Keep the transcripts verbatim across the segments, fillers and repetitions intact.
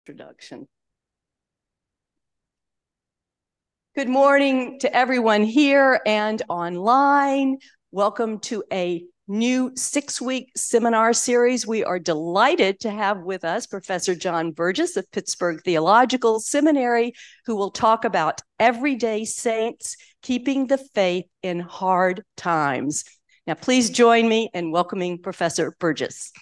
Introduction. Good morning to everyone here and online. Welcome to a new six-week seminar series. We are delighted to have with us Professor John Burgess of Pittsburgh Theological Seminary, who will talk about everyday saints keeping the faith in hard times. Now, please join me in welcoming Professor Burgess.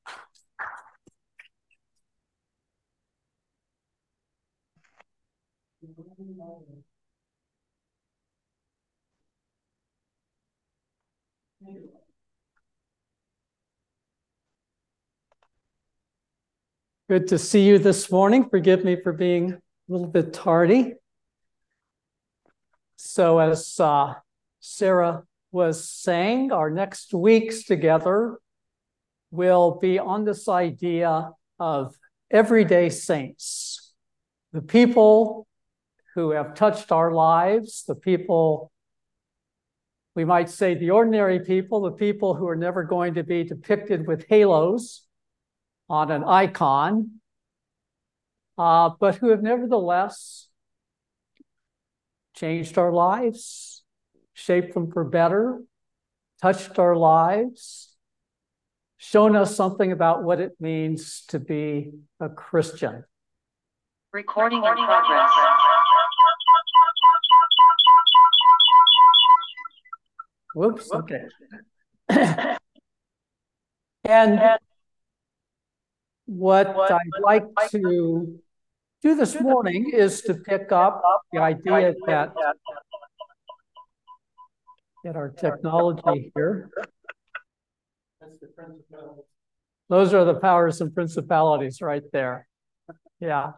Good to see you this morning. Forgive me for being a little bit tardy. So as uh, Sarah was saying, our next weeks together will be on this idea of everyday saints, the people who have touched our lives, the people, we might say the ordinary people, the people who are never going to be depicted with halos on an icon, uh, but who have nevertheless changed our lives, shaped them for better, touched our lives, shown us something about what it means to be a Christian. Recording in progress. Whoops, okay. And what I'd like to do this morning is to pick up the idea that, that our technology here, those are the powers and principalities right there. Yeah.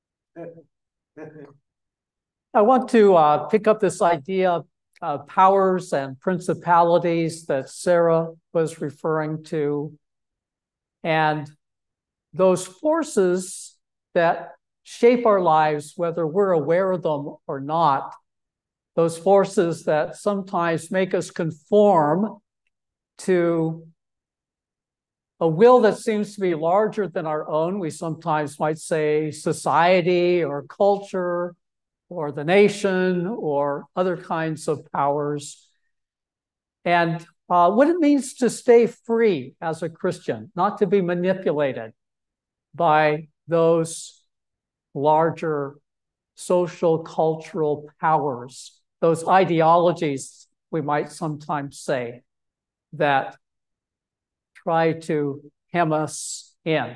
I want to uh, pick up this idea of powers and principalities that Sarah was referring to, and those forces that shape our lives, whether we're aware of them or not, those forces that sometimes make us conform to a will that seems to be larger than our own. We sometimes might say society or culture or the nation or other kinds of powers. And uh, what it means to stay free as a Christian, not to be manipulated by those larger social, cultural powers, those ideologies, we might sometimes say, that try to hem us in.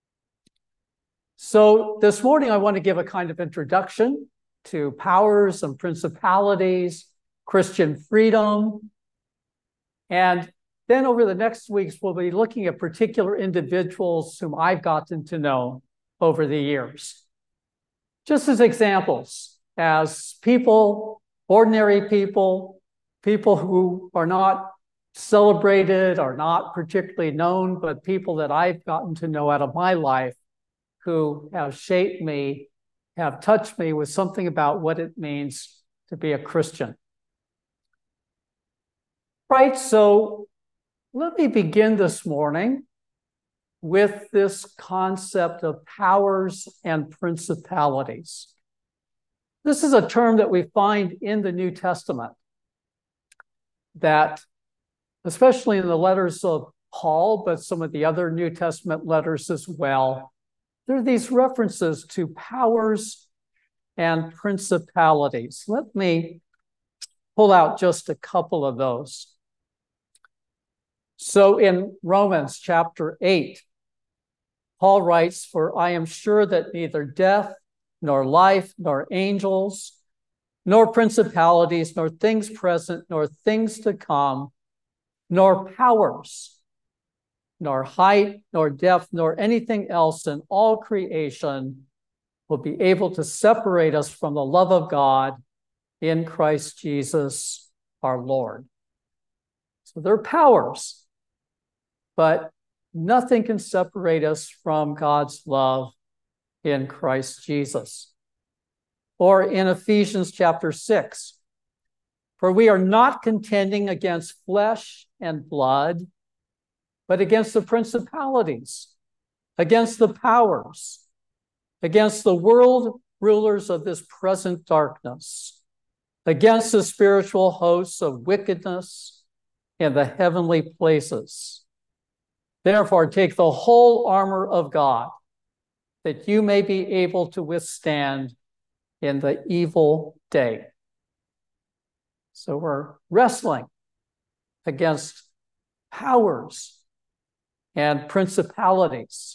So this morning, I want to give a kind of introduction to powers and principalities, Christian freedom, and then over the next weeks, we'll be looking at particular individuals whom I've gotten to know over the years. Just as examples, as people, ordinary people, people who are not celebrated, are not particularly known, but people that I've gotten to know out of my life who have shaped me, have touched me with something about what it means to be a Christian. Right, so let me begin this morning with this concept of powers and principalities. This is a term that we find in the New Testament that, especially in the letters of Paul, but some of the other New Testament letters as well, there are these references to powers and principalities. Let me pull out just a couple of those. So in Romans chapter eight, Paul writes, "For I am sure that neither death, nor life, nor angels, nor principalities, nor things present, nor things to come, nor powers, nor height, nor depth, nor anything else in all creation will be able to separate us from the love of God in Christ Jesus our Lord." So there are powers, but nothing can separate us from God's love in Christ Jesus. Or in Ephesians chapter six, "For we are not contending against flesh and blood, but against the principalities, against the powers, against the world rulers of this present darkness, against the spiritual hosts of wickedness in the heavenly places. Therefore, take the whole armor of God, that you may be able to withstand in the evil day. So we're wrestling against powers and principalities.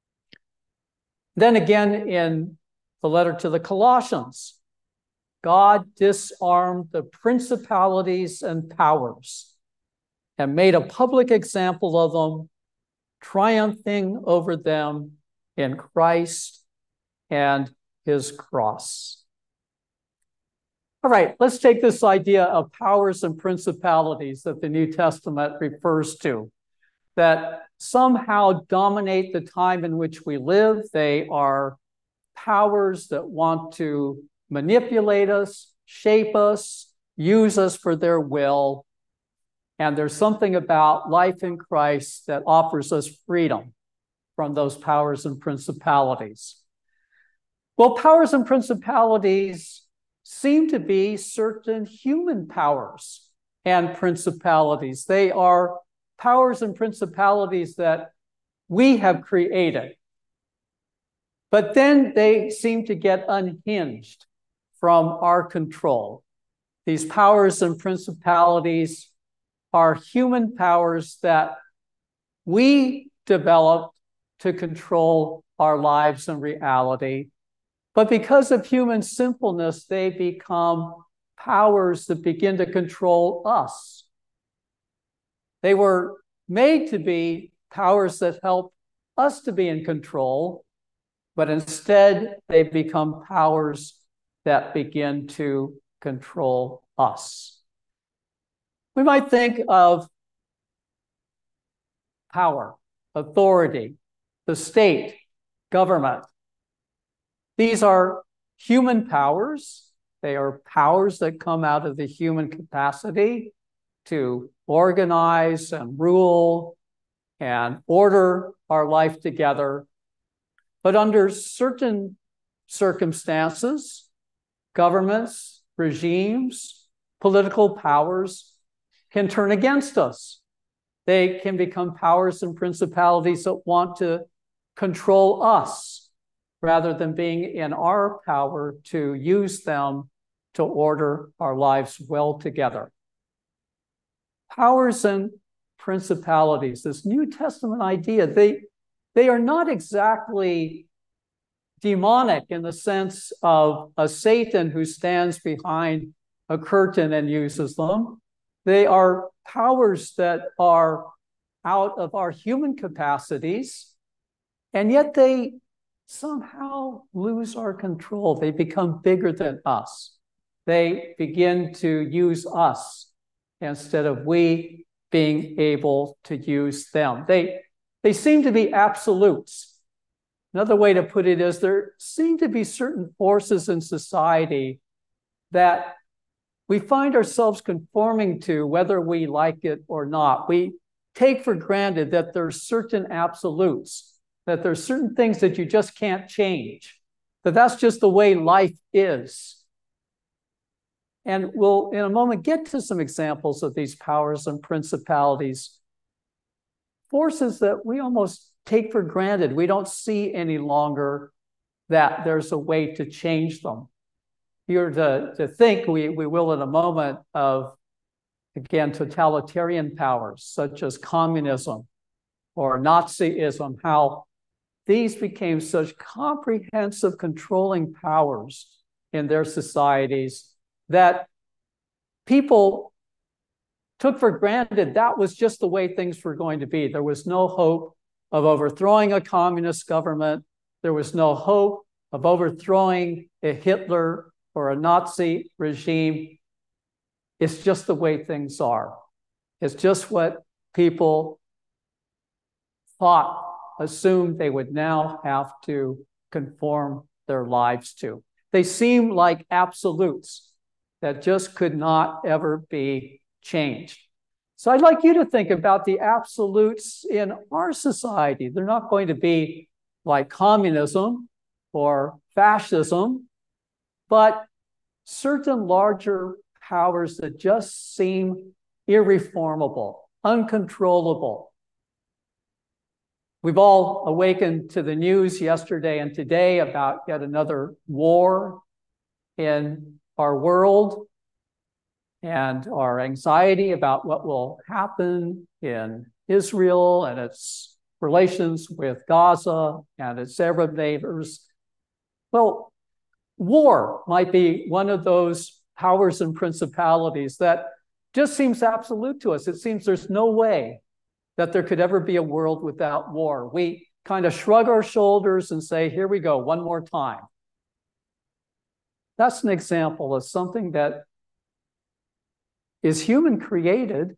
Then again, in the letter to the Colossians, God disarmed the principalities and powers and made a public example of them, triumphing over them in Christ and his cross. All right, let's take this idea of powers and principalities that the New Testament refers to, that somehow dominate the time in which we live. They are powers that want to manipulate us, shape us, use us for their will. And there's something about life in Christ that offers us freedom from those powers and principalities. Well, powers and principalities seem to be certain human powers and principalities. They are powers and principalities that we have created. But then they seem to get unhinged from our control. These powers and principalities are human powers that we developed to control our lives and reality. But because of human sinfulness, they become powers that begin to control us. They were made to be powers that help us to be in control, but instead they become powers that begin to control us. We might think of power, authority, the state, government. These are human powers. They are powers that come out of the human capacity to organize and rule and order our life together. But under certain circumstances, governments, regimes, political powers can turn against us. They can become powers and principalities that want to control us rather than being in our power to use them to order our lives well together. Powers and principalities, this New Testament idea, they, they are not exactly demonic in the sense of a Satan who stands behind a curtain and uses them. They are powers that are out of our human capacities, and yet they somehow lose our control. They become bigger than us. They begin to use us instead of we being able to use them. They, they seem to be absolutes. Another way to put it is there seem to be certain forces in society that we find ourselves conforming to whether we like it or not. We take for granted that there's certain absolutes, that there's certain things that you just can't change, that that's just the way life is. And we'll, in a moment, get to some examples of these powers and principalities, forces that we almost take for granted. We don't see any longer that there's a way to change them. You're to, to think, we, we will in a moment, of, again, totalitarian powers, such as communism or Nazism, how these became such comprehensive controlling powers in their societies that people took for granted that was just the way things were going to be. There was no hope of overthrowing a communist government. There was no hope of overthrowing a Hitler or a Nazi regime. It's just the way things are. It's just what people thought, assumed they would now have to conform their lives to. They seem like absolutes that just could not ever be changed. So I'd like you to think about the absolutes in our society. They're not going to be like communism. or fascism, but certain larger powers that just seem irreformable, uncontrollable. We've all awakened to the news yesterday and today about yet another war in our world and our anxiety about what will happen in Israel and its relations with Gaza and its Arab neighbors. Well, war might be one of those powers and principalities that just seems absolute to us. It seems there's no way that there could ever be a world without war. We kind of shrug our shoulders and say, here we go, one more time. That's an example of something that is human created.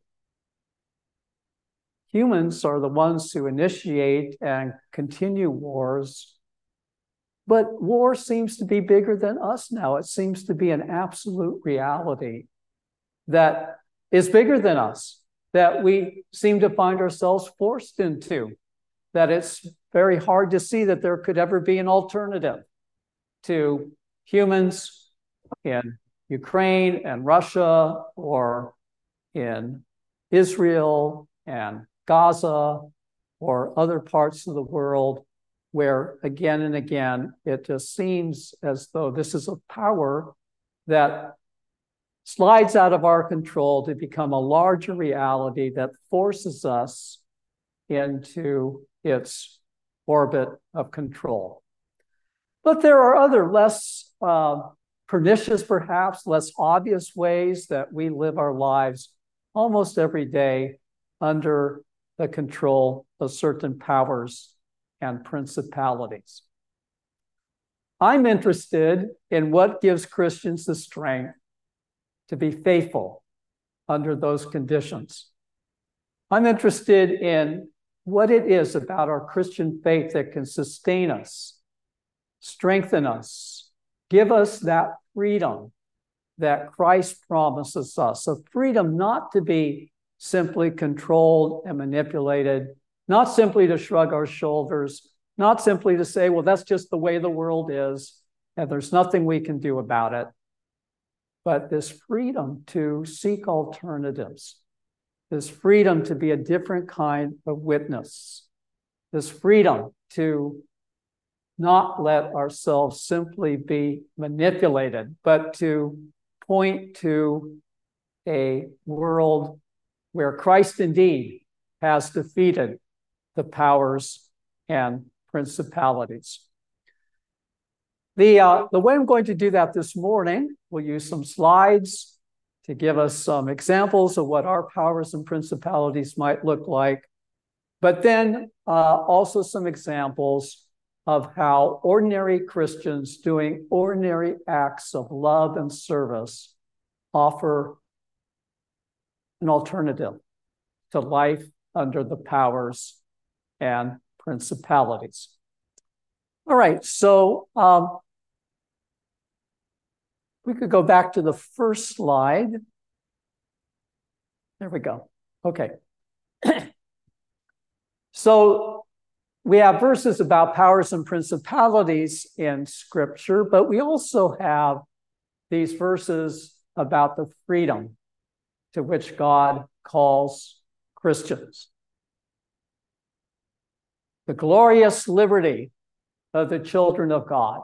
Humans are the ones who initiate and continue wars. But war seems to be bigger than us now. It seems to be an absolute reality that is bigger than us, that we seem to find ourselves forced into, that it's very hard to see that there could ever be an alternative to humans in Ukraine and Russia or in Israel and Gaza or other parts of the world where again and again, it just seems as though this is a power that slides out of our control to become a larger reality that forces us into its orbit of control. But there are other less uh, pernicious, perhaps, less obvious ways that we live our lives almost every day under the control of certain powers and principalities. I'm interested in what gives Christians the strength to be faithful under those conditions. I'm interested in what it is about our Christian faith that can sustain us, strengthen us, give us that freedom that Christ promises us, a freedom not to be simply controlled and manipulated, not simply to shrug our shoulders, not simply to say, well, that's just the way the world is, and there's nothing we can do about it. But this freedom to seek alternatives, this freedom to be a different kind of witness, this freedom to not let ourselves simply be manipulated, but to point to a world where Christ indeed has defeated the powers and principalities. The, uh, the way I'm going to do that this morning, we'll use some slides to give us some examples of what our powers and principalities might look like, but then uh, also some examples of how ordinary Christians doing ordinary acts of love and service offer an alternative to life under the powers and principalities. All right, so um, we could go back to the first slide. There we go. Okay. So we have verses about powers and principalities in Scripture, but we also have these verses about the freedom to which God calls Christians. The glorious liberty of the children of God.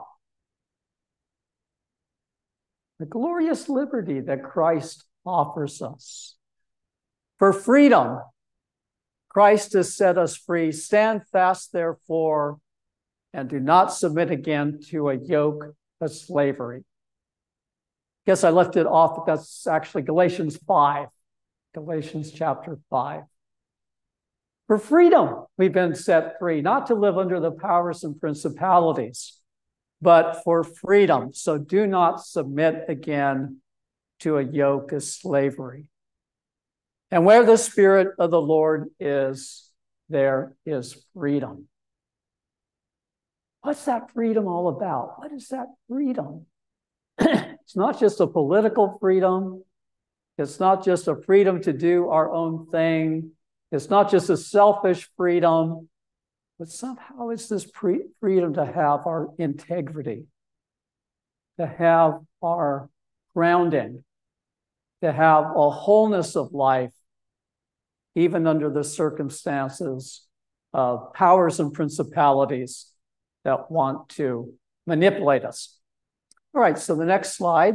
The glorious liberty that Christ offers us. For freedom, Christ has set us free. Stand fast, therefore, and do not submit again to a yoke of slavery. Guess I left it off, but that's actually Galatians five. Galatians chapter five. For freedom, we've been set free, not to live under the powers and principalities, but for freedom. So do not submit again to a yoke of slavery. And where the Spirit of the Lord is, there is freedom. What's that freedom all about? What is that freedom? It's not just a political freedom. It's not just a freedom to do our own thing. It's not just a selfish freedom. but somehow it's this pre- freedom to have our integrity, to have our grounding, to have a wholeness of life, even under the circumstances of powers and principalities that want to manipulate us. All right, so the next slide.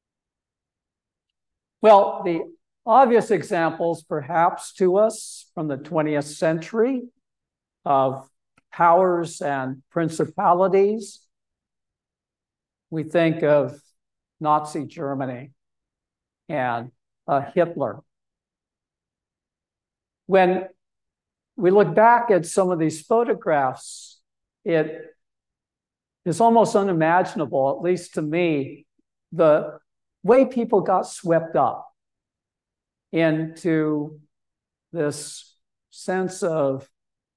Well, the obvious examples, perhaps, to us from the twentieth century of powers and principalities, we think of Nazi Germany and uh, Hitler. When we look back at some of these photographs, it is almost unimaginable, at least to me, the way people got swept up into this sense of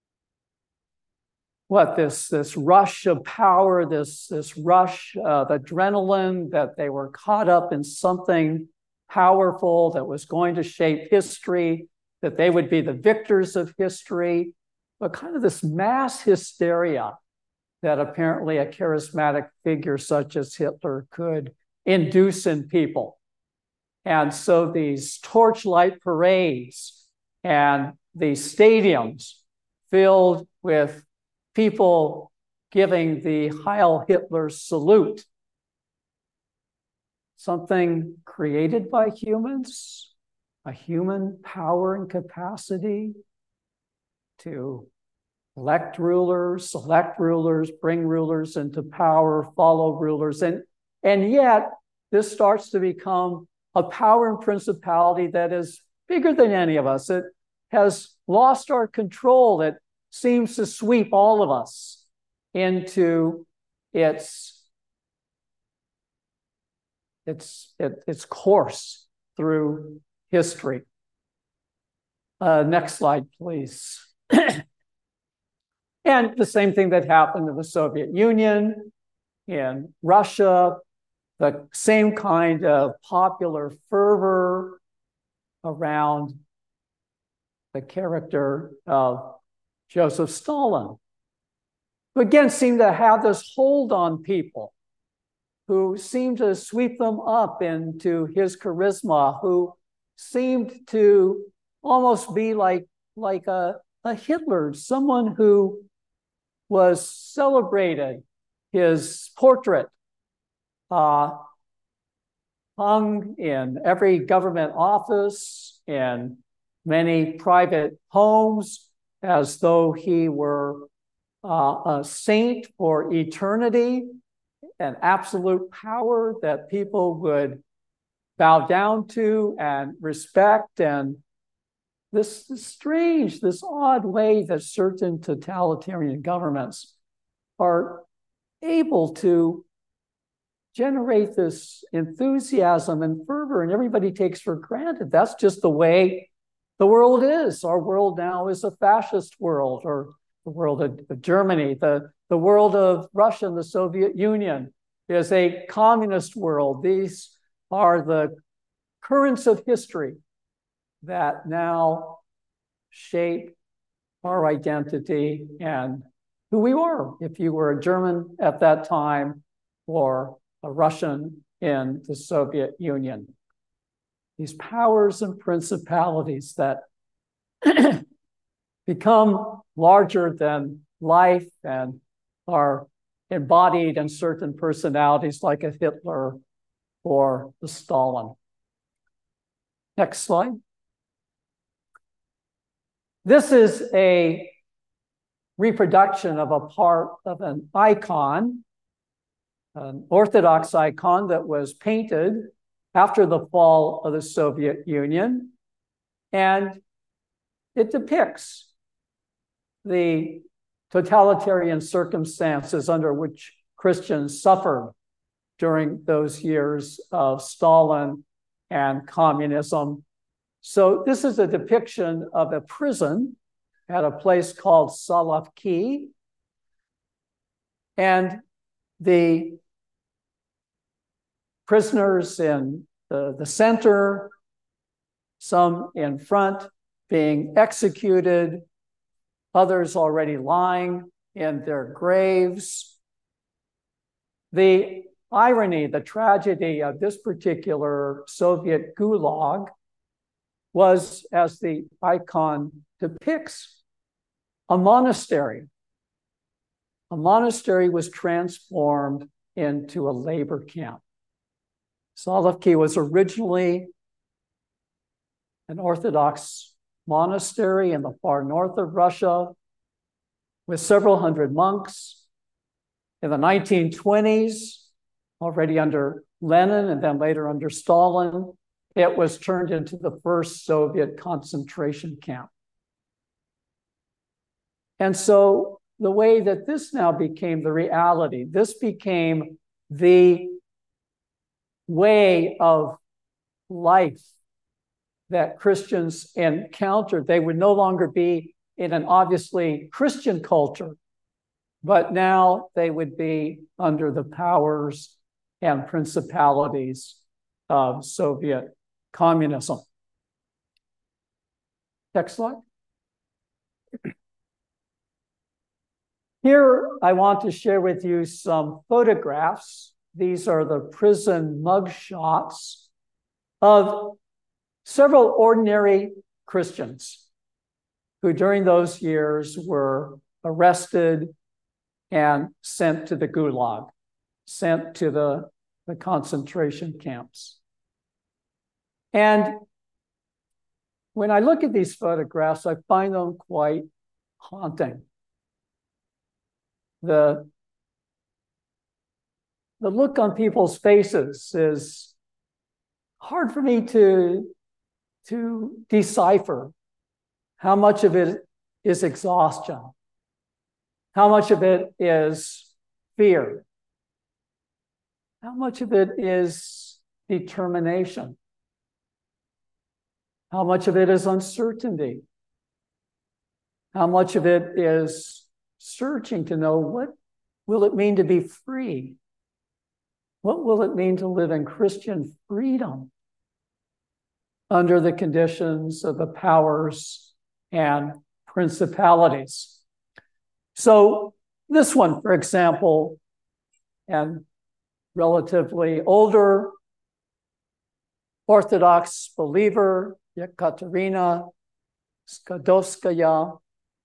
what, this, this rush of power, this, this rush of adrenaline, that they were caught up in something powerful that was going to shape history, that they would be the victors of history, but kind of this mass hysteria that apparently a charismatic figure such as Hitler could induce in people. And so these torchlight parades and these stadiums filled with people giving the Heil Hitler salute, something created by humans, a human power and capacity to elect rulers, select rulers, bring rulers into power, follow rulers. And, and yet, this starts to become a power and principality that is bigger than any of us. It has lost our control. It seems to sweep all of us into its, its, it, its course through history. Uh, next slide, please. And the same thing that happened in the Soviet Union, in Russia, the same kind of popular fervor around the character of Joseph Stalin, who again seemed to have this hold on people, who seemed to sweep them up into his charisma, who seemed to almost be like, like a, a Hitler, someone who was celebrated. His portrait uh, hung in every government office, in many private homes, as though he were uh, a saint for eternity, an absolute power that people would bow down to and respect. And this, this strange, this odd way that certain totalitarian governments are able to generate this enthusiasm and fervor, and everybody takes for granted that's just the way the world is. Our world now is a fascist world, or the world of, of Germany, the, the world of Russia and the Soviet Union is a communist world. These are the currents of history that now shape our identity and who we were, if you were a German at that time or a Russian in the Soviet Union. These powers and principalities that become larger than life and are embodied in certain personalities like a Hitler or a Stalin. Next slide. This is a reproduction of a part of an icon, an Orthodox icon that was painted after the fall of the Soviet Union. And it depicts the totalitarian circumstances under which Christians suffered during those years of Stalin and communism. So this is a depiction of a prison at a place called Solovki. And the prisoners in the, the center, some in front being executed, others already lying in their graves. The irony, the tragedy of this particular Soviet gulag was, as the icon depicts, a monastery. A monastery was transformed into a labor camp. Solovki was originally an Orthodox monastery in the far north of Russia with several hundred monks. In the nineteen twenties, already under Lenin and then later under Stalin, it was turned into the first Soviet concentration camp. And so the way that this now became the reality, this became the way of life that Christians encountered. They would no longer be in an obviously Christian culture, but now they would be under the powers and principalities of Soviet communism. Next slide. Here, I want to share with you some photographs. These are the prison mugshots of several ordinary Christians who during those years were arrested and sent to the gulag, sent to the, the concentration camps. And when I look at these photographs, I find them quite haunting. The, the look on people's faces is hard for me to, to decipher. How much of it is exhaustion? How much of it is fear? How much of it is determination? How much of it is uncertainty? How much of it is searching to know what will it mean to be free? What will it mean to live in Christian freedom under the conditions of the powers and principalities? So this one, for example, and relatively older Orthodox believer, Yekaterina Skadovskaya.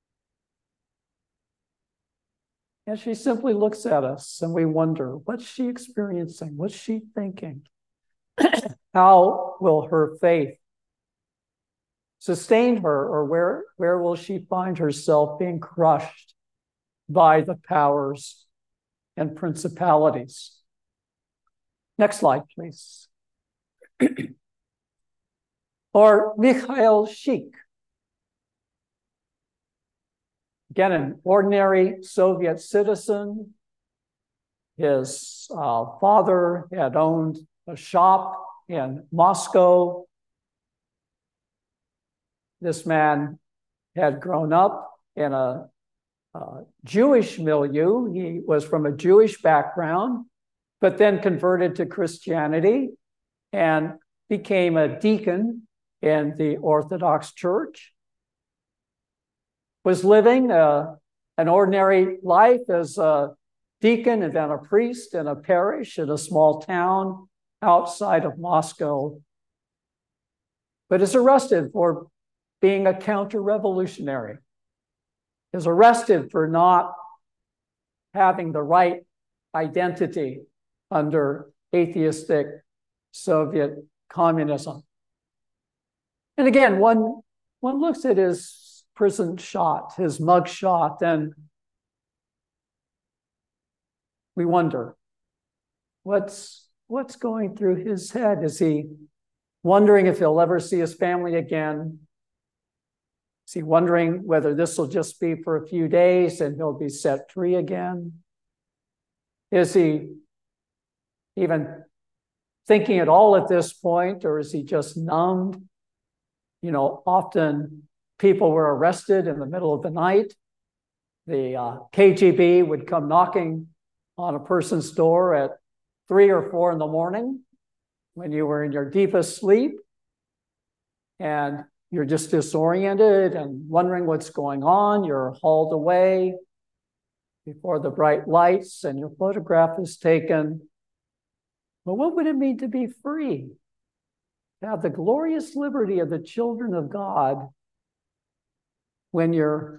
And she simply looks at us and we wonder, what's she experiencing? What's she thinking? How will her faith sustain her, or where, where will she find herself being crushed by the powers and principalities? Next slide, please. Or Mikhail Shik. Again, an ordinary Soviet citizen. His uh, father had owned a shop in Moscow. This man had grown up in a uh, Jewish milieu. He was from a Jewish background, but then converted to Christianity and became a deacon in the Orthodox Church. Was living uh, an ordinary life as a deacon and then a priest in a parish in a small town outside of Moscow, but is arrested for being a counter-revolutionary, is arrested for not having the right identity under atheistic Soviet communism. And again, one, one looks at his prison shot, his mug shot, and we wonder, what's, what's going through his head? Is he wondering if he'll ever see his family again? Is he wondering whether this will just be for a few days and he'll be set free again? Is he even thinking at all at this point, or is he just numbed? You know, often people were arrested in the middle of the night. The uh, K G B would come knocking on a person's door at three or four in the morning when you were in your deepest sleep. And you're just disoriented and wondering what's going on. You're hauled away before the bright lights and your photograph is taken. But what would it mean to be free? To have the glorious liberty of the children of God when you're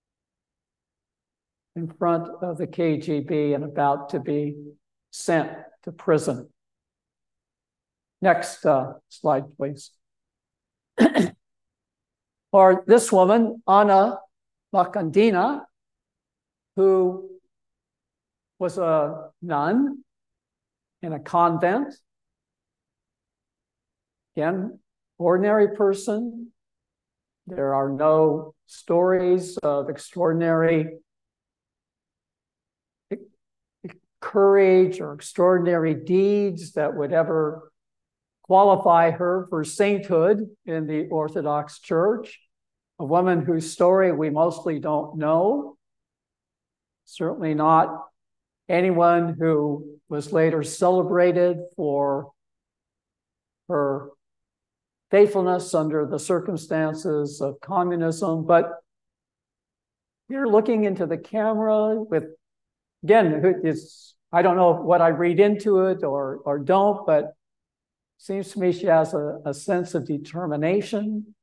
in front of the K G B and about to be sent to prison. Next uh, slide, please. Or this woman, Anna Makandina, who was a nun in a convent. Again, ordinary person. There are no stories of extraordinary courage or extraordinary deeds that would ever qualify her for sainthood in the Orthodox Church. A woman whose story we mostly don't know. Certainly not anyone who was later celebrated for her faithfulness under the circumstances of communism. But you're looking into the camera with, again, it's, I don't know what I read into it or, or don't, but it seems to me she has a, a sense of determination,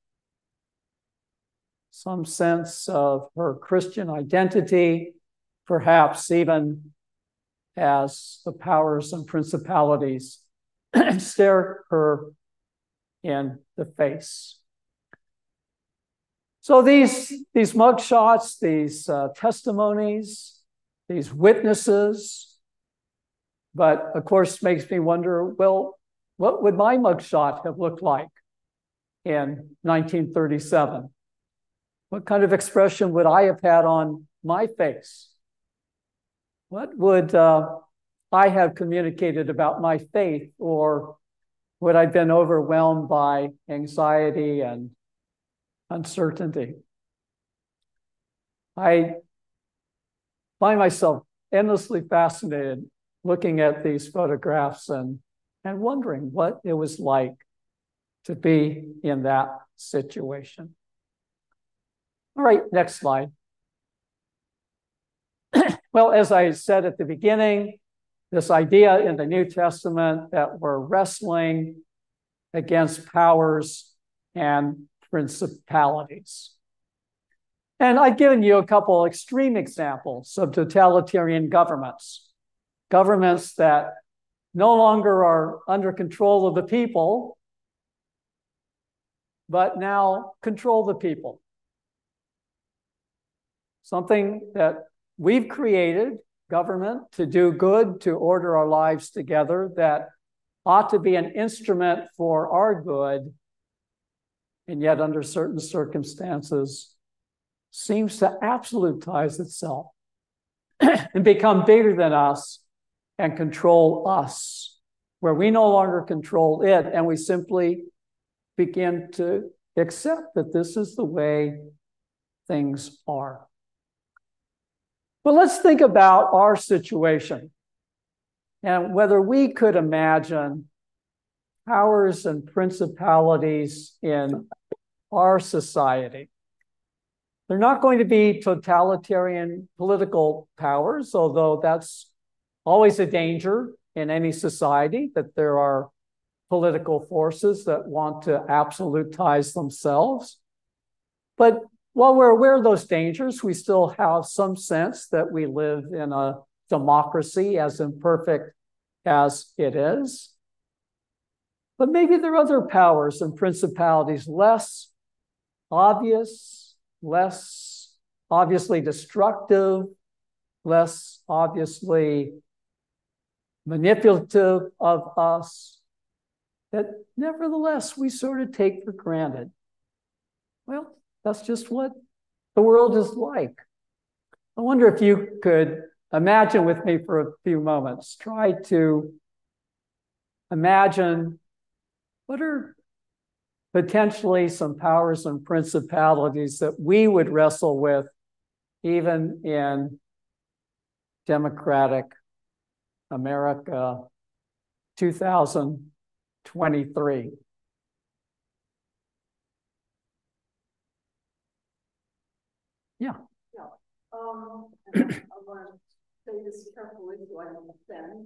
some sense of her Christian identity, perhaps even as the powers and principalities stare her in the face. So these, these mugshots, these uh, testimonies, these witnesses, but of course makes me wonder, well, what would my mugshot have looked like in nineteen thirty-seven? What kind of expression would I have had on my face? What would uh, I have communicated about my faith, or would I have been overwhelmed by anxiety and uncertainty? I find myself endlessly fascinated looking at these photographs and, and wondering what it was like to be in that situation. All right, next slide. Well, as I said at the beginning, this idea in the New Testament that we're wrestling against powers and principalities. And I've given you a couple extreme examples of totalitarian governments, governments that no longer are under control of the people, but now control the people. Something that we've created, government, to do good, to order our lives together, that ought to be an instrument for our good, and yet under certain circumstances seems to absolutize itself and become bigger than us and control us, where we no longer control it, and we simply begin to accept that this is the way things are. But let's think about our situation and whether we could imagine powers and principalities in our society. They're not going to be totalitarian political powers, although that's always a danger in any society, that there are political forces that want to absolutize themselves. But while we're aware of those dangers, we still have some sense that we live in a democracy, as imperfect as it is. But maybe there are other powers and principalities less obvious, less obviously destructive, less obviously manipulative of us, that nevertheless we sort of take for granted. Well, that's just what the world is like. I wonder if you could imagine with me for a few moments, try to imagine what are potentially some powers and principalities that we would wrestle with even in democratic America two thousand twenty-three. and I want to say this carefully so I don't offend,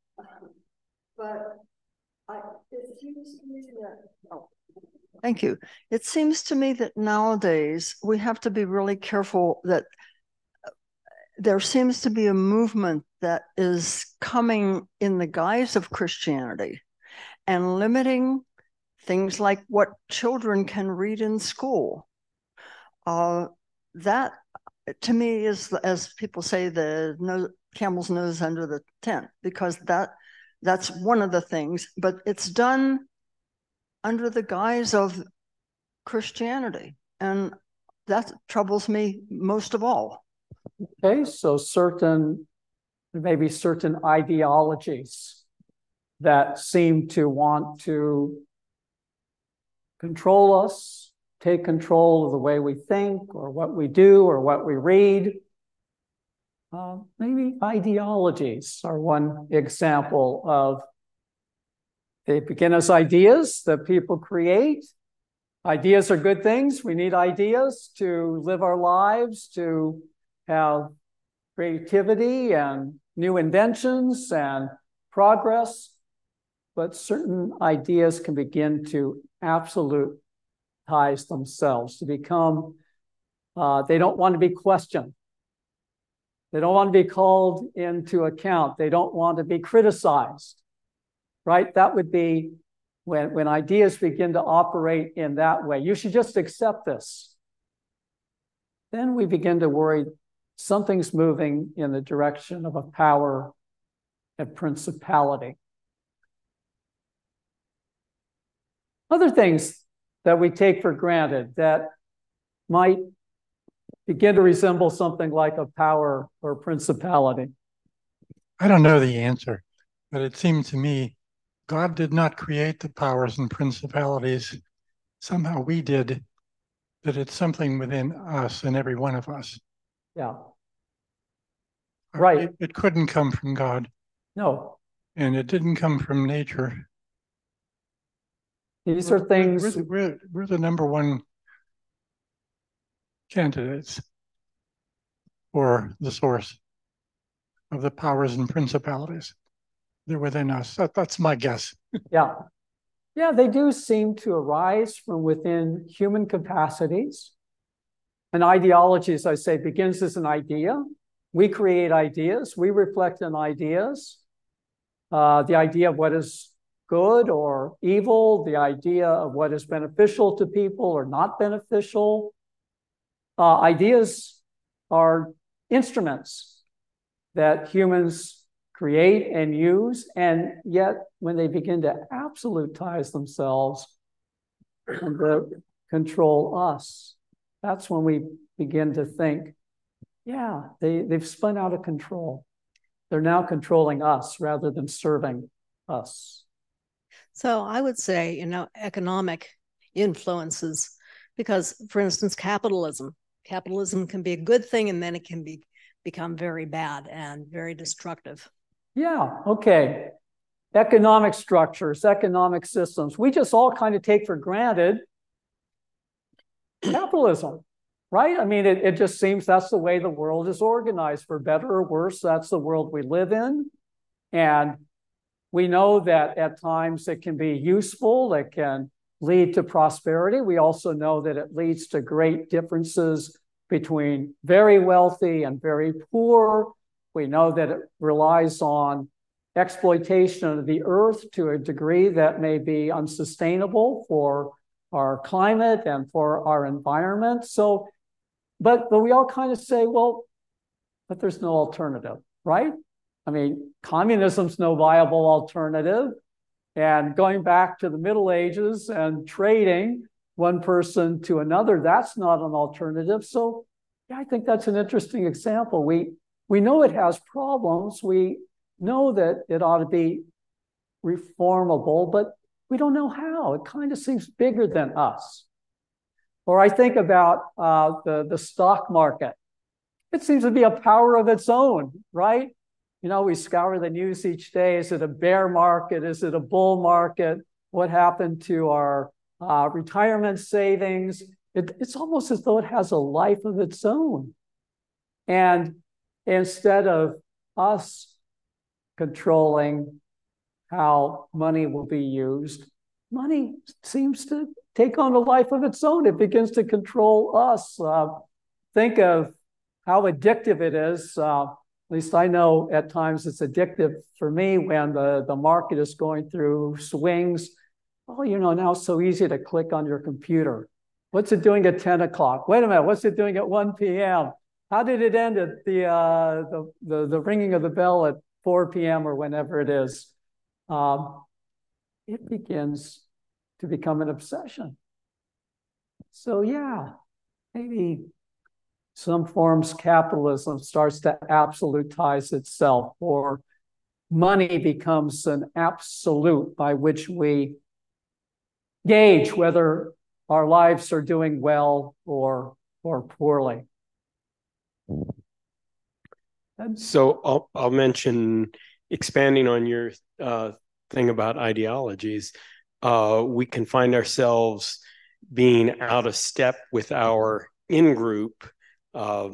but I, it seems to me that, oh. Thank you. It seems to me that nowadays we have to be really careful that there seems to be a movement that is coming in the guise of Christianity and limiting things like what children can read in school. Uh, that, to me, is, as people say, the no, camel's nose under the tent, because that that's one of the things, but it's done under the guise of Christianity, and that troubles me most of all. Okay, so certain, maybe certain ideologies that seem to want to control us, take control of the way we think or what we do or what we read. Uh, maybe ideologies are one example of, they begin as ideas that people create. Ideas are good things. We need ideas to live our lives, to have creativity and new inventions and progress. But certain ideas can begin to absolutize themselves, to become, uh, they don't want to be questioned. They don't want to be called into account. They don't want to be criticized, right? That would be when, when ideas begin to operate in that way. You should just accept this. Then we begin to worry something's moving in the direction of a power and principality. Other things that we take for granted that might begin to resemble something like a power or principality. I don't know the answer, but it seems to me God did not create the powers and principalities. Somehow we did, that it's something within us and every one of us. Yeah. Right. It, it couldn't come from God. No. And it didn't come from nature. These are things... We're, we're, we're, we're the number one candidates for the source of the powers and principalities. They're within us. That, that's my guess. Yeah. Yeah, they do seem to arise from within human capacities. An ideology, as I say, begins as an idea. We create ideas. We reflect on ideas. Uh, the idea of what is good or evil, the idea of what is beneficial to people or not beneficial. Uh, ideas are instruments that humans create and use, and yet when they begin to absolutize themselves and to control us, that's when we begin to think, yeah, they, they've spun out of control. They're now controlling us rather than serving us. So I would say, you know, economic influences, because, for instance, capitalism. Capitalism can be a good thing, and then it can be become very bad and very destructive. Yeah, okay. Economic structures, economic systems. We just all kind of take for granted capitalism, right? I mean, it, it just seems that's the way the world is organized, for better or worse. That's the world we live in. And we know that at times it can be useful, it can lead to prosperity. We also know that it leads to great differences between very wealthy and very poor. We know that it relies on exploitation of the earth to a degree that may be unsustainable for our climate and for our environment. So, but, but we all kind of say, well, but there's no alternative, right? I mean, communism's no viable alternative. And going back to the Middle Ages and trading one person to another, that's not an alternative. So yeah, I think that's an interesting example. We, we know it has problems. We know that it ought to be reformable, but we don't know how. It kind of seems bigger than us. Or I think about uh, the, the stock market. It seems to be a power of its own, right? You know, we scour the news each day. Is it a bear market? Is it a bull market? What happened to our uh, retirement savings? It, it's almost as though it has a life of its own. And instead of us controlling how money will be used, money seems to take on a life of its own. It begins to control us. Uh, think of how addictive it is. Uh, at least I know at times it's addictive for me when the, the market is going through swings. Oh, you know, now it's so easy to click on your computer. What's it doing at ten o'clock? Wait a minute, what's it doing at one p m? How did it end at the, uh, the, the, the ringing of the bell at four p m or whenever it is? Um, it begins to become an obsession. So yeah, maybe some forms capitalism starts to absolutize itself, or money becomes an absolute by which we gauge whether our lives are doing well or, or poorly. So I'll, I'll mention, expanding on your uh, thing about ideologies, uh, we can find ourselves being out of step with our in-group uh,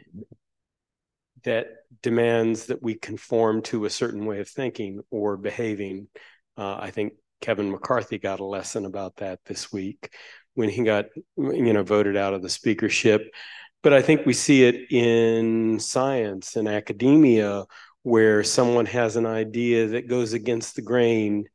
that demands that we conform to a certain way of thinking or behaving. Uh, I think Kevin McCarthy got a lesson about that this week when he got, you know, voted out of the speakership. But I think we see it in science and academia, where someone has an idea that goes against the grain.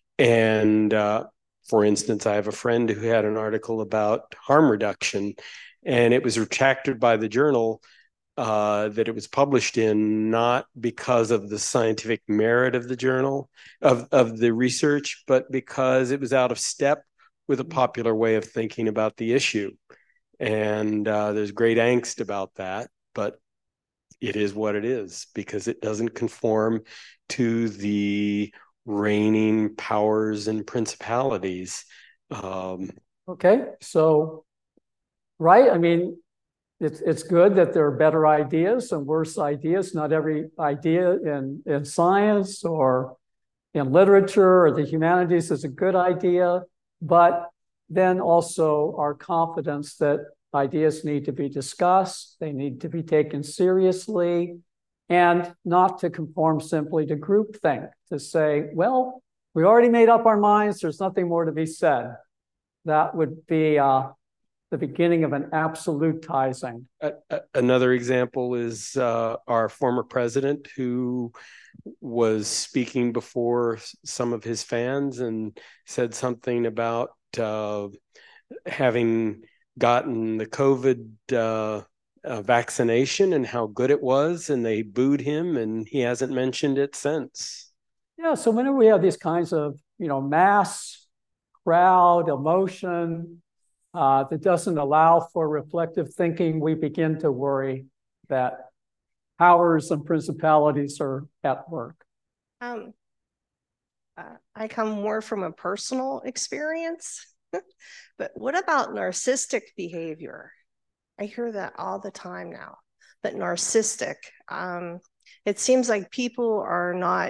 And uh, for instance, I have a friend who had an article about harm reduction, and it was retracted by the journal uh, that it was published in, not because of the scientific merit of the journal, of, of the research, but because it was out of step with a popular way of thinking about the issue. And uh, there's great angst about that, but it is what it is, because it doesn't conform to the reigning powers and principalities. Um, okay, so, right, I mean, it's, it's good that there are better ideas and worse ideas. Not every idea in, in science or in literature or the humanities is a good idea, but then also our confidence that ideas need to be discussed, they need to be taken seriously, and not to conform simply to groupthink, to say, well, we already made up our minds, there's nothing more to be said. That would be uh, the beginning of an absolutizing. a, a, another example is uh, our former president, who was speaking before some of his fans and said something about uh, having gotten the COVID uh, uh, vaccination and how good it was, and they booed him, and he hasn't mentioned it since. Yeah, so whenever we have these kinds of, you know, mass, crowd, emotion uh, that doesn't allow for reflective thinking, we begin to worry that powers and principalities are at work. Um, uh, I come more from a personal experience. But what about narcissistic behavior? I hear that all the time now, but narcissistic, um, it seems like people are not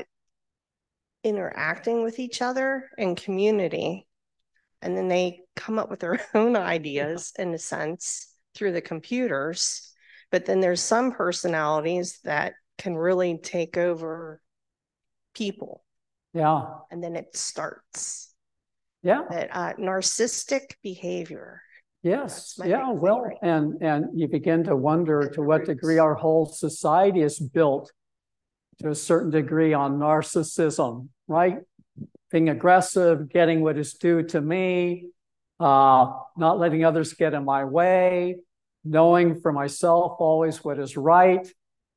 interacting with each other in community, and then they come up with their own ideas in a sense through the computers. But then there's some personalities that can really take over people. Yeah. And then it starts. Yeah. That uh, narcissistic behavior. Yes. Yeah. Well, and and you begin to wonder to what degree our whole society is built to a certain degree on narcissism, right? Being aggressive, getting what is due to me, uh, not letting others get in my way, knowing for myself always what is right.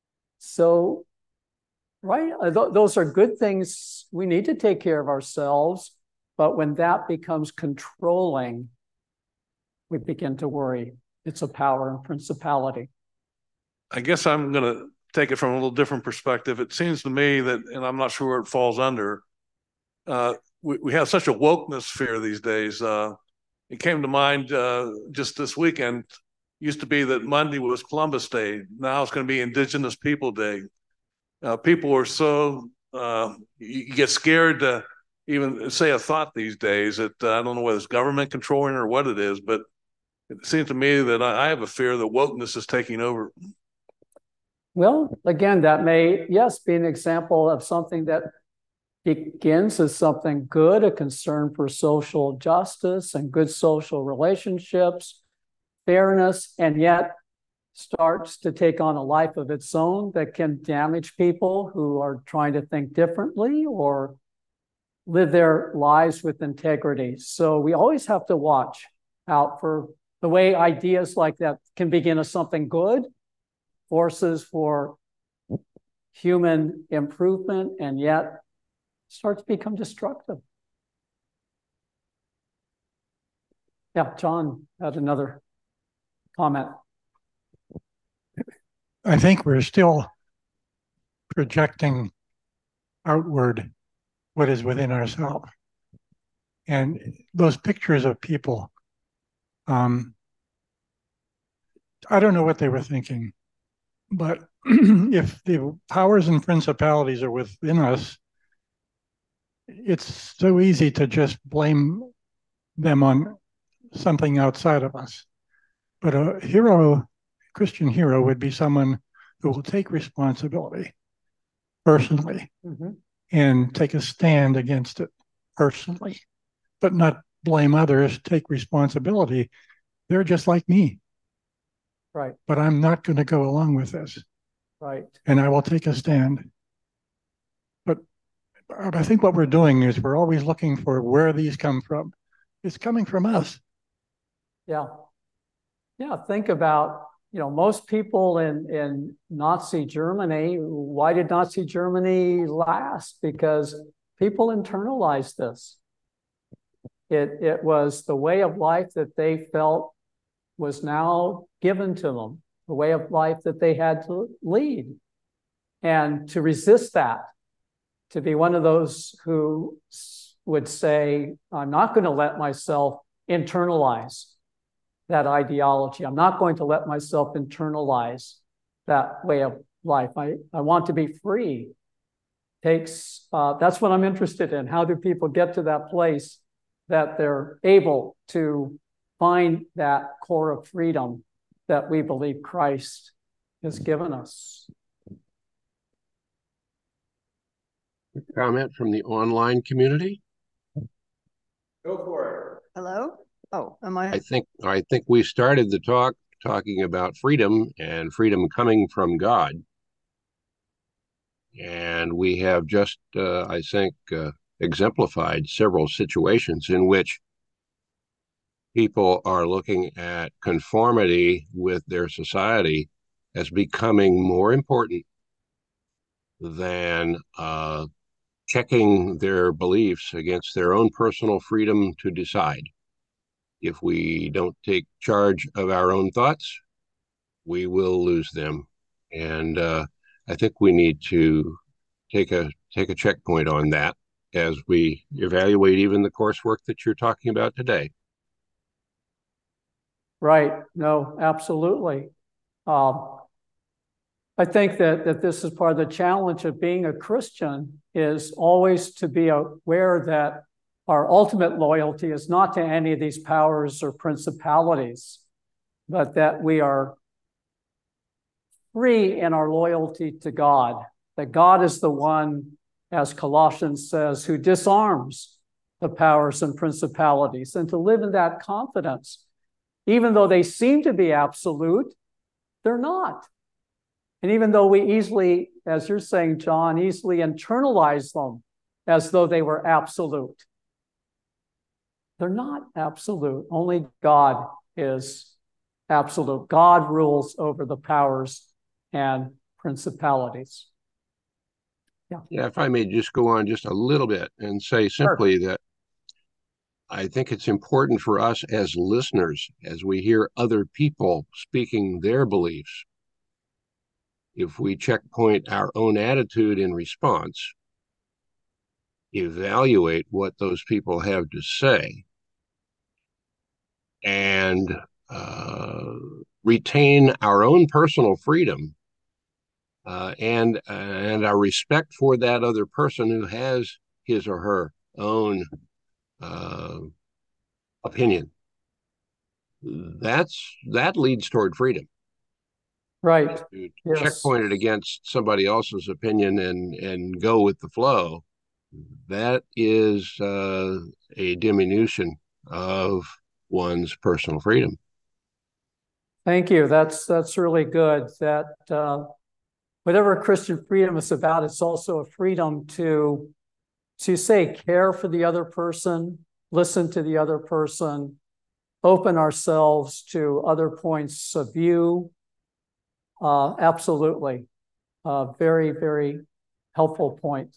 So, right, th- those are good things. We need to take care of ourselves. But when that becomes controlling, we begin to worry. It's a power and principality. I guess I'm going to take it from a little different perspective. It seems to me that, and I'm not sure where it falls under, uh, we, we have such a wokeness fear these days. Uh, it came to mind uh, just this weekend. Used to be that Monday was Columbus Day. Now it's going to be Indigenous People Day. Uh, people are so, uh, you, you get scared to even say a thought these days that uh, I don't know whether it's government controlling or what it is, but it seems to me that I, I have a fear that wokeness is taking over. Well, again, that may, yes, be an example of something that begins as something good, a concern for social justice and good social relationships, fairness, and yet starts to take on a life of its own that can damage people who are trying to think differently or live their lives with integrity. So we always have to watch out for the way ideas like that can begin as something good, forces for human improvement, and yet start to become destructive. Yeah, John had another comment. I think we're still projecting outward what is within ourselves. And those pictures of people, um, I don't know what they were thinking, but if the powers and principalities are within us, it's so easy to just blame them on something outside of us. But a hero, Christian hero, would be someone who will take responsibility personally mm-hmm. and take a stand against it personally, but not blame others, take responsibility. They're just like me. Right. But I'm not going to go along with this. Right. And I will take a stand. But I think what we're doing is we're always looking for where these come from. It's coming from us. Yeah. Yeah. Think about, you know, most people in, in Nazi Germany, why did Nazi Germany last? Because people internalized this. It, it was the way of life that they felt was now given to them, the way of life that they had to lead. And to resist that, to be one of those who would say, I'm not going to let myself internalize that ideology. I'm not going to let myself internalize that way of life. I, I want to be free. Takes, uh, that's what I'm interested in. How do people get to that place that they're able to find that core of freedom that we believe Christ has given us? Comment from the online community? Go for it. Hello? Oh, am I? I think I think we started the talk talking about freedom and freedom coming from God. And we have just, uh, I think, uh, exemplified several situations in which people are looking at conformity with their society as becoming more important than uh, checking their beliefs against their own personal freedom to decide. If we don't take charge of our own thoughts, we will lose them. And uh, I think we need to take a take a checkpoint on that as we evaluate even the coursework that you're talking about today. Right. No, absolutely. Um, I think that, that this is part of the challenge of being a Christian, is always to be aware that our ultimate loyalty is not to any of these powers or principalities, but that we are free in our loyalty to God, that God is the one, as Colossians says, who disarms the powers and principalities, and to live in that confidence. Even though they seem to be absolute, they're not. And even though we easily, as you're saying, John, easily internalize them as though they were absolute, they're not absolute. Only God is absolute. God rules over the powers and principalities. Yeah. Yeah, if I may just go on just a little bit and say simply sure. that I think it's important for us as listeners, as we hear other people speaking their beliefs, if we checkpoint our own attitude in response, evaluate what those people have to say, and uh, retain our own personal freedom uh, and and our respect for that other person who has his or her own uh, opinion. That's that leads toward freedom. Right. To Yes. checkpoint it against somebody else's opinion and and go with the flow, that is uh, a diminution of one's personal freedom. Thank you. That's that's really good. That uh, whatever Christian freedom is about, it's also a freedom to, to say, care for the other person, listen to the other person, open ourselves to other points of view. Uh, absolutely. Uh, very, very helpful point.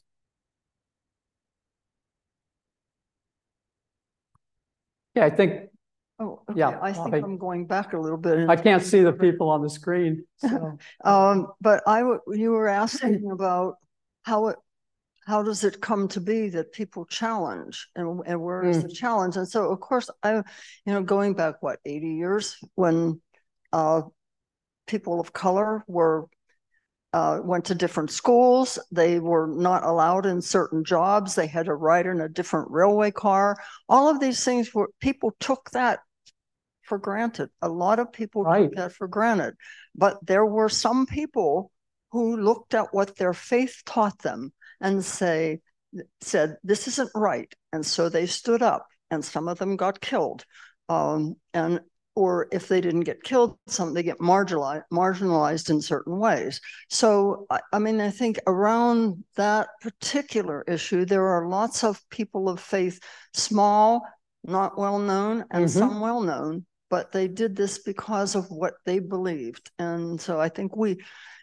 Yeah, I think. Oh, okay. Yeah, I think I, I'm going back a little bit. I can't see the people on the screen. So. um, but I, you were asking about how it, how does it come to be that people challenge, and, and where is Mm. the challenge? And so, of course, I, you know, going back what eighty years when uh, people of color were. Uh, went to different schools. They were not allowed in certain jobs. They had to ride in a different railway car. All of these things were, people took that for granted. A lot of people Right. took that for granted. But there were some people who looked at what their faith taught them and say, said, this isn't right. And so they stood up, and some of them got killed. Um, and or if they didn't get killed, some they get marginalized, marginalized in certain ways. So, I, I mean, I think around that particular issue, there are lots of people of faith, small, not well known, and Mm-hmm. some well known, but they did this because of what they believed. And so I think we,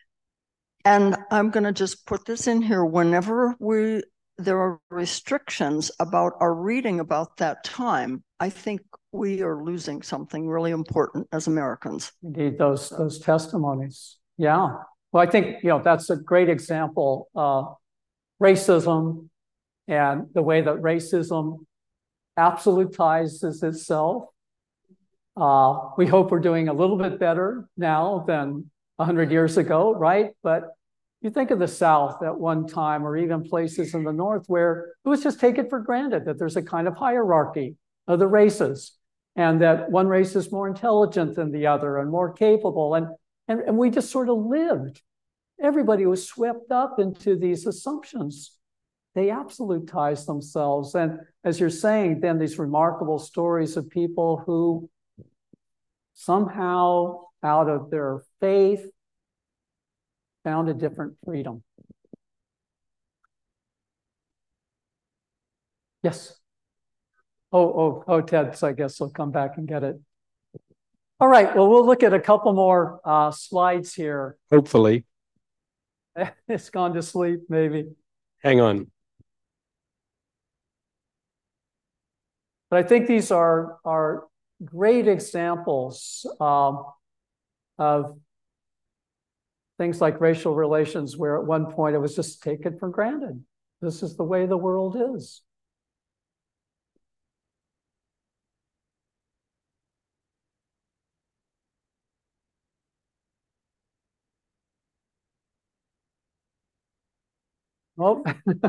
and I'm going to just put this in here, whenever we, there are restrictions about our reading about that time, I think we are losing something really important as Americans. Indeed, those those testimonies. Yeah. Well, I think, you know, that's a great example. Uh, racism and the way that racism absolutizes itself. Uh, we hope we're doing a little bit better now than one hundred years ago, right? But you think of the South at one time, or even places in the North where it was just taken for granted that there's a kind of hierarchy of the races, and that one race is more intelligent than the other and more capable. And, and, and we just sort of lived. Everybody was swept up into these assumptions. They absolutized themselves. And as you're saying, then these remarkable stories of people who somehow, out of their faith, found a different freedom. Yes. Oh, oh, oh, Ted, so I guess we'll come back and get it. All right, well, we'll look at a couple more uh, slides here. Hopefully. It's gone to sleep, maybe. Hang on. But I think these are, are great examples um, of things like racial relations, where at one point it was just taken for granted. This is the way the world is. Oh.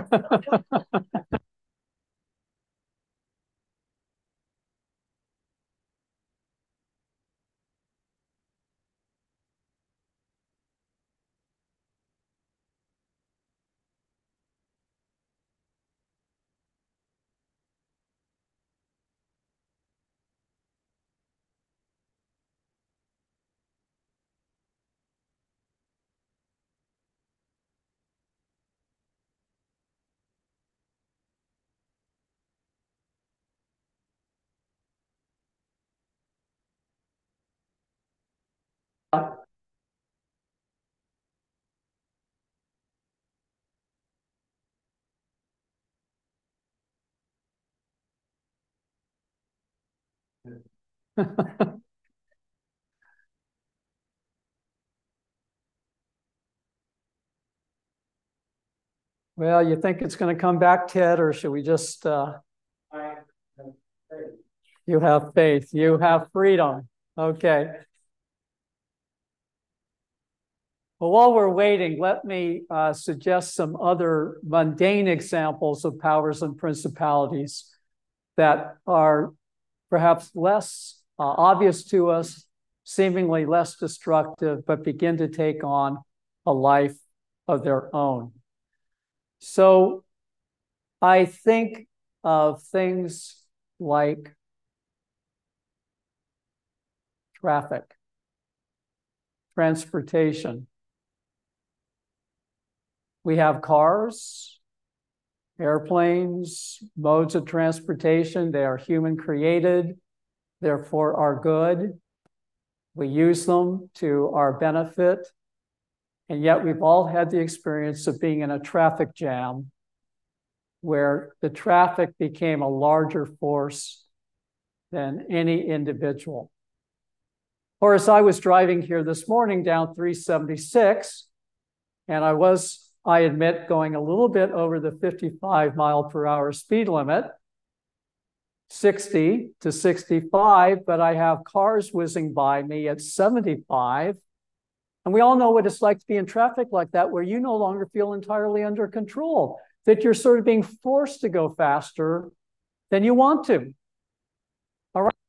Well, you think it's going to come back, Ted, or should we just... Uh... I have faith. You have faith. You have freedom. Okay. Well, while we're waiting, let me uh, suggest some other mundane examples of powers and principalities that are perhaps less uh, obvious to us, seemingly less destructive, but begin to take on a life of their own. So I think of things like traffic, transportation. We have cars, airplanes, modes of transportation. They are human created, therefore are good. We use them to our benefit. And yet we've all had the experience of being in a traffic jam where the traffic became a larger force than any individual. Or as I was driving here this morning down three seventy-six, and I was, I admit, going a little bit over the fifty-five mile per hour speed limit, sixty to sixty-five, but I have cars whizzing by me at seventy-five. And we all know what it's like to be in traffic like that, where you no longer feel entirely under control, that you're sort of being forced to go faster than you want to. All right.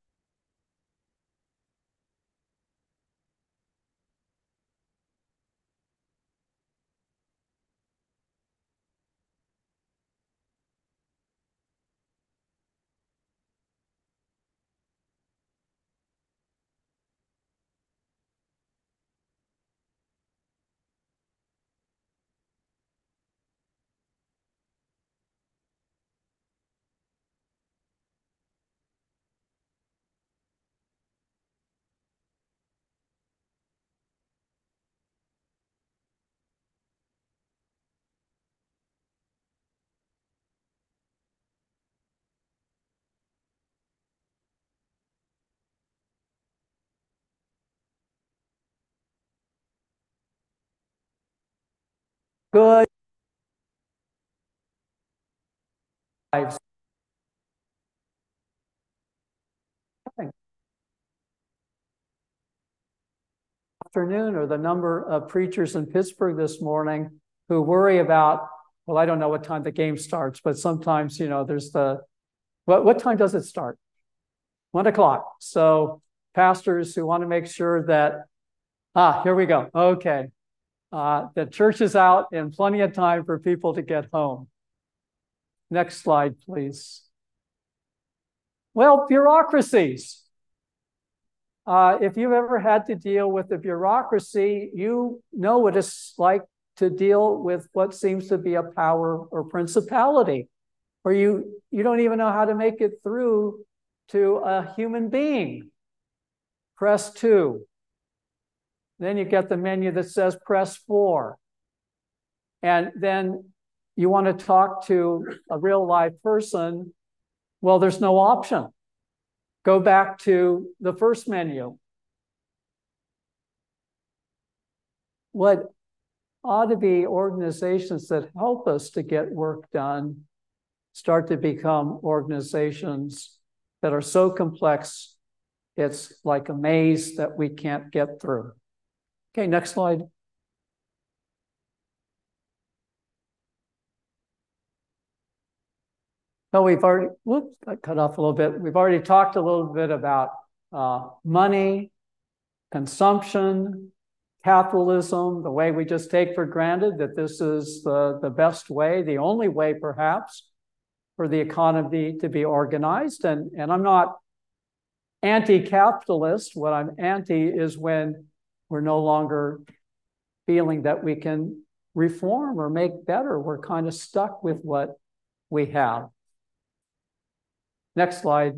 Good. Afternoon, or the number of preachers in Pittsburgh this morning who worry about, well, I don't know what time the game starts, but sometimes, you know, there's the, what, what time does it start? One o'clock. So pastors who want to make sure that, ah, here we go. Okay. Uh, the church is out and plenty of time for people to get home. Next slide, please. Well, bureaucracies. Uh, if you've ever had to deal with the bureaucracy, you know what it's like to deal with what seems to be a power or principality, where you, you don't even know how to make it through to a human being. Press two. Then you get the menu that says press four. And then you want to talk to a real live person. Well, there's no option. Go back to the first menu. What ought to be organizations that help us to get work done start to become organizations that are so complex, it's like a maze that we can't get through. Okay, next slide. No, we've already, whoops, I cut off a little bit. We've already talked a little bit about uh, money, consumption, capitalism, the way we just take for granted that this is the, the best way, the only way perhaps, for the economy to be organized. And, and I'm not anti-capitalist. What I'm anti is when we're no longer feeling that we can reform or make better. We're kind of stuck with what we have. Next slide.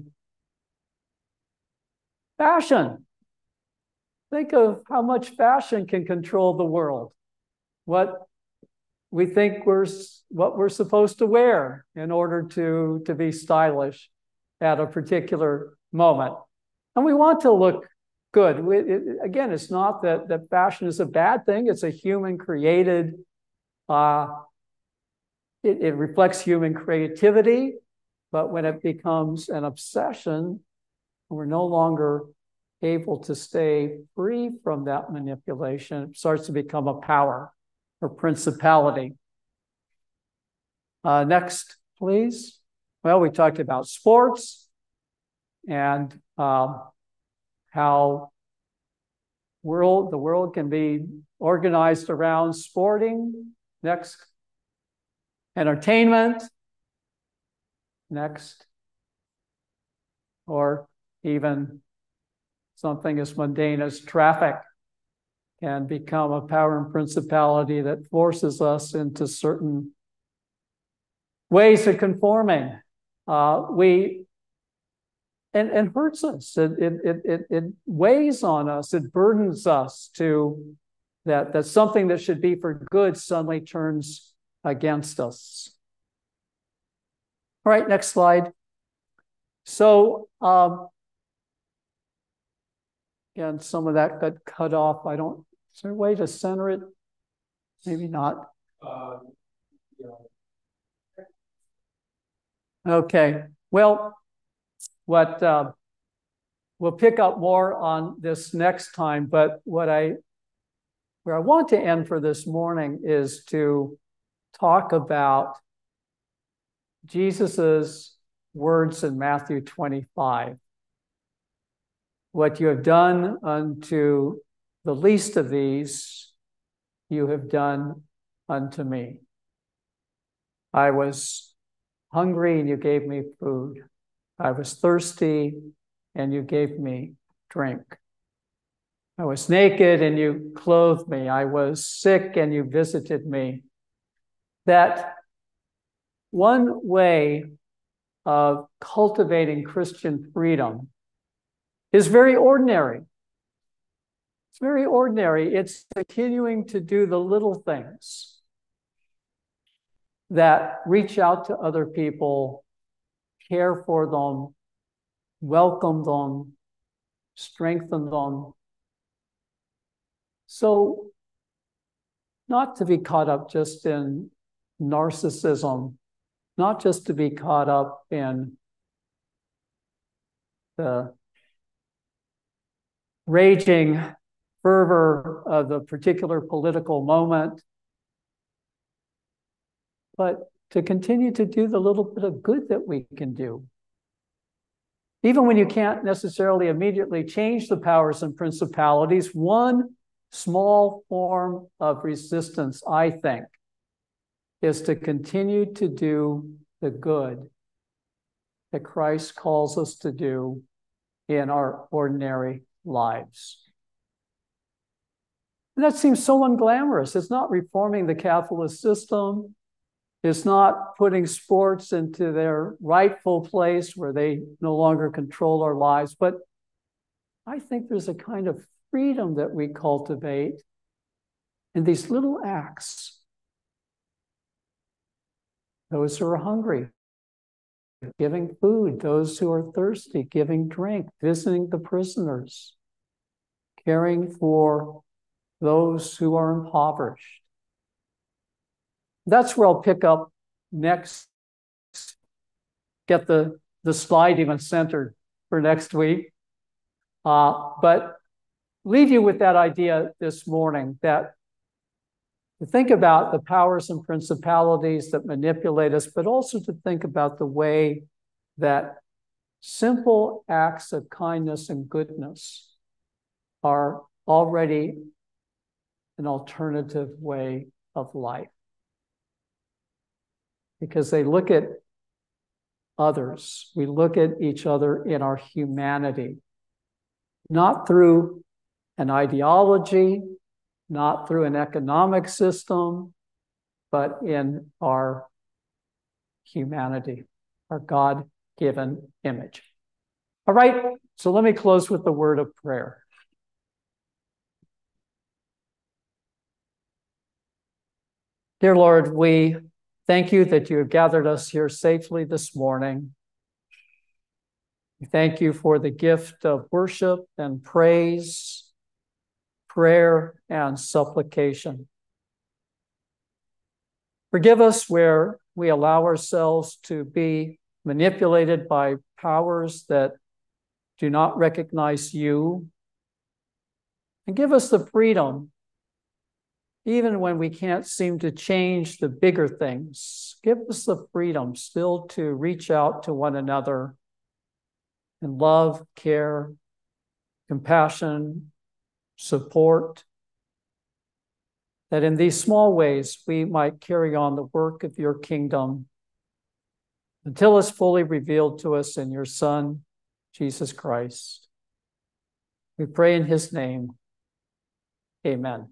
Fashion. Think of how much fashion can control the world. What we think we're, what we're supposed to wear in order to, to be stylish at a particular moment. And we want to look good. We, it, again, it's not that, that fashion is a bad thing. It's a human created, uh, it, it reflects human creativity. But when it becomes an obsession, we're no longer able to stay free from that manipulation. It starts to become a power or principality. Uh, next, please. Well, we talked about sports and um, how World, the world can be organized around sporting. Next. Entertainment. Next. Or even something as mundane as traffic can become a power and principality that forces us into certain ways of conforming. Uh, we and, and hurts us. It, it, it, it, it weighs on us. It burdens us to that, that something that should be for good suddenly turns against us. All right, next slide. So, um, again, some of that got cut off. I don't, is there a way to center it? Maybe not. Uh, yeah. Okay, well, what uh, we'll pick up more on this next time, but what I, where I want to end for this morning is to talk about Jesus's words in Matthew twenty-five. What you have done unto the least of these, you have done unto me. I was hungry and you gave me food. I was thirsty and you gave me drink. I was naked and you clothed me. I was sick and you visited me. That one way of cultivating Christian freedom is very ordinary. It's very ordinary. It's continuing to do the little things that reach out to other people, care for them, welcome them, strengthen them. So, not to be caught up just in narcissism, not just to be caught up in the raging fervor of the particular political moment, but to continue to do the little bit of good that we can do. Even when you can't necessarily immediately change the powers and principalities, one small form of resistance, I think, is to continue to do the good that Christ calls us to do in our ordinary lives. And that seems so unglamorous. It's not reforming the capitalist system. It's not putting sports into their rightful place where they no longer control our lives. But I think there's a kind of freedom that we cultivate in these little acts. Those who are hungry, giving food. Those who are thirsty, giving drink. Visiting the prisoners. Caring for those who are impoverished. That's where I'll pick up next. Get the, the slide even centered for next week. Uh, but leave you with that idea this morning that to think about the powers and principalities that manipulate us, but also to think about the way that simple acts of kindness and goodness are already an alternative way of life. Because they look at others, we look at each other in our humanity, not through an ideology, not through an economic system, but in our humanity, our God-given image. All right, so let me close with the word of prayer. Dear Lord, we thank you that you have gathered us here safely this morning. We thank you for the gift of worship and praise, prayer and supplication. Forgive us where we allow ourselves to be manipulated by powers that do not recognize you. And give us the freedom, even when we can't seem to change the bigger things, give us the freedom still to reach out to one another in love, care, compassion, support, that in these small ways we might carry on the work of your kingdom until it's fully revealed to us in your Son, Jesus Christ. We pray in his name. Amen.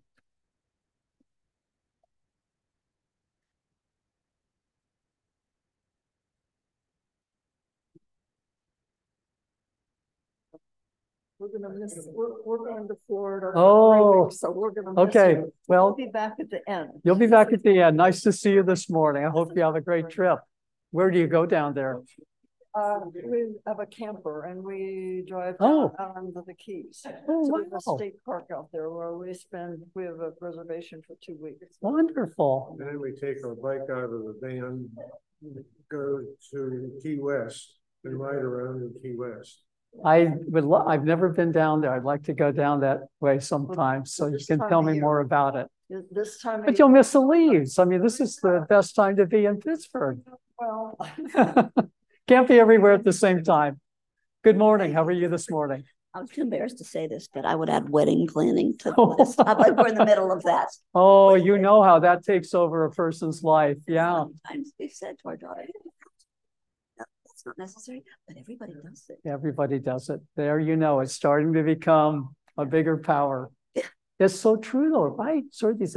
We're gonna miss, we're, we're going to Florida. for Oh, three weeks, so we're gonna miss okay. you. Well, We'll be back at the end. you'll be back at the end. Nice to see you this morning. I hope you have a great trip. Where do you go down there? Uh, we have a camper and we drive Oh. down out onto the Keys. Oh, So we have a wow. state park out there where we spend, we have a reservation for two weeks. Wonderful. Then we take our bike out of the van, go to Key West and ride around in Key West. I would, lo- I've never been down there. I'd like to go down that way sometime, so you This can time tell of me year. more about it. This time. of But you'll year- miss the leaves. I mean, this is the best time to be in Pittsburgh. Well, Can't be everywhere at the same time. Good morning. How are you this morning? I'm too embarrassed to say this, but I would add wedding planning to the list. I'm like, we're in the middle of that. Oh, you know how that takes over a person's life. Yeah. Sometimes we've said to our daughter, "No, that's not necessary," but everybody does it. Everybody does it. There you know, it's starting to become a bigger power. It's so true though, right? Sort of these